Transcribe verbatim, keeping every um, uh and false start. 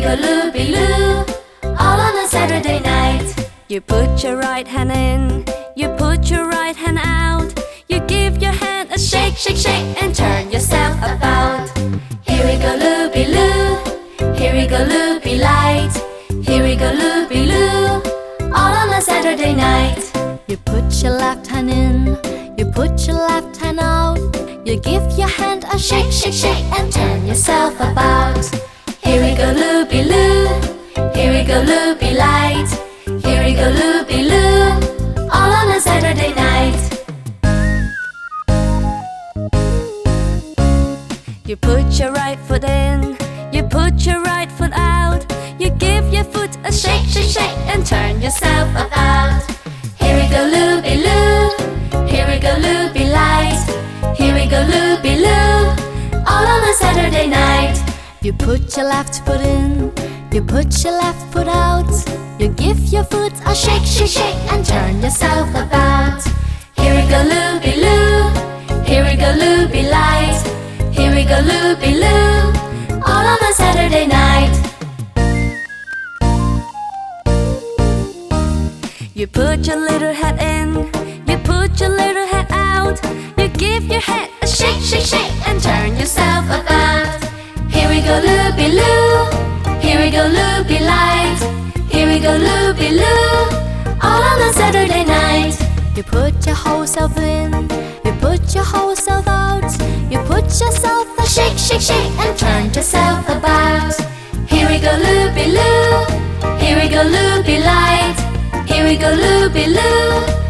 go loopy loo, all on a Saturday night. You put your right hand in, you put your right hand out. You give your hand a shake, shake, shake, and turn yourself about. Here we go loopy loo, here we go loopy light. Here we go loopy loo, all on a Saturday night. You put your left hand in, you put your left hand out. You give your hand a shake, shake, shake, and turn yourself about. Here we go loopy loo, here we go loopy light. Here we go loopy loo, all on a Saturday night. You put your right foot in, you put your right foot out. You give your foot a shake, shake, shake, and turn yourself about. Here we go loopy loo, here we go loopy light. Here we go loopy loo, all on a Saturday night. You put your left foot in, you put your left foot out. You give your foot a shake, shake, shake, and turn yourself about. Here we go loopy loo, here we go loopy light. Here we go loopy loo, all on a Saturday night. You put your little head in, you put your little head out. You give your head a shake, shake, shake, and turn yourself about. Here we go loopy loo, here we go loopy light. Here we go loopy loo, all on a Saturday night. You put your whole self in, you put your whole self out. You put yourself a shake, shake, shake, and turn yourself about. Here we go loopy loo, here we go loopy light. Here we go loopy loo,